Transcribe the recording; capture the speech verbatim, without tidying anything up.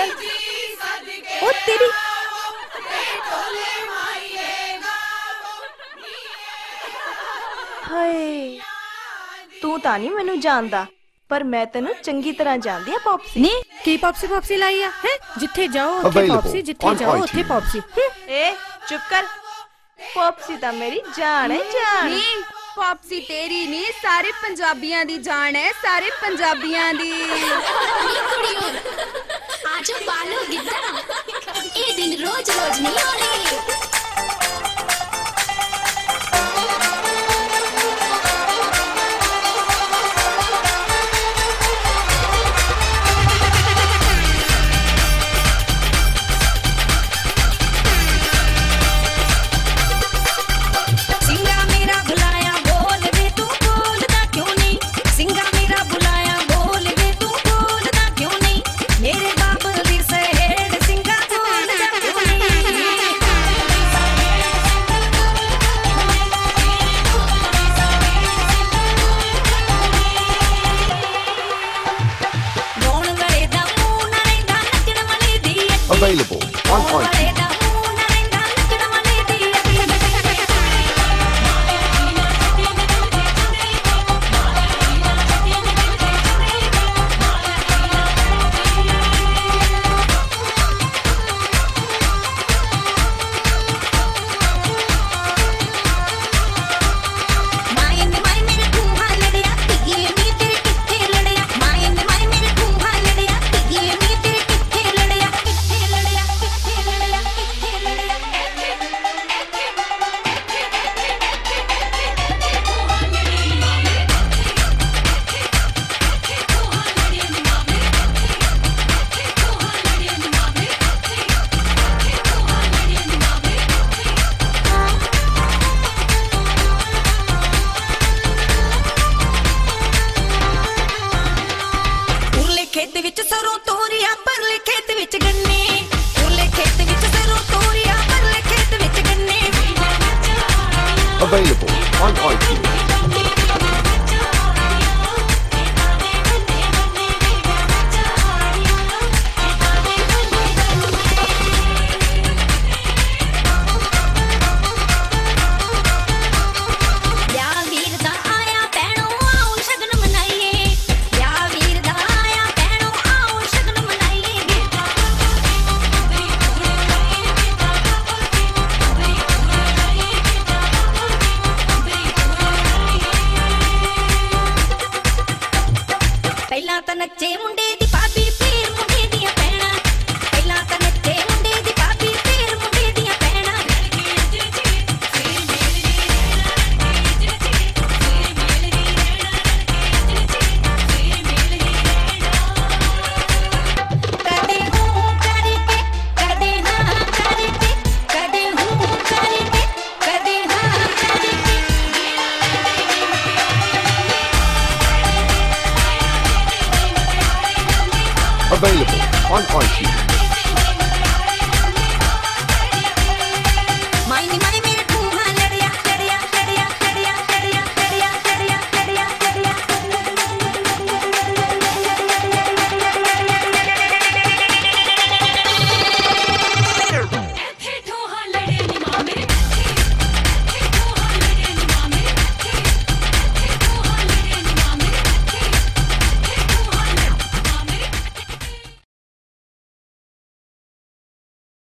ओ तेरी हाय तू तां नहीं मैनू जानदा पर मैं तेनू चंगी तरह जानदी आ पॉप्सी। नी की पॉप्सी पॉप्सी लाई आ है जिथे जाओ उथे पॉप्सी जिथे जाओ उथे पॉप्सी। ए चुप कर पॉप्सी ता मेरी जान है जान। नी पॉप्सी तेरी नी सारे पंजाबियां दी जान है सारे पंजाबियां दी। आज बालो गिद्दा ए दिन रोज रोज नहीं आने। Available on iTunes. खेत विच सरों तोरिया परले खेत विच गन्ने उरले खेत विच सरों तोरिया परले खेत विच गन्ने। Available on iTunes. पहला तां नच्चे मुंडे दी भाभी फेर मुंडे दियां भैणां। पहला तां नच्चे मुंडे दी भाभी फेर मुंडे दियां भैणां। कदे हूं करके कदे हां करके कदे हूं करके कदे हां करके। Available on iTunes.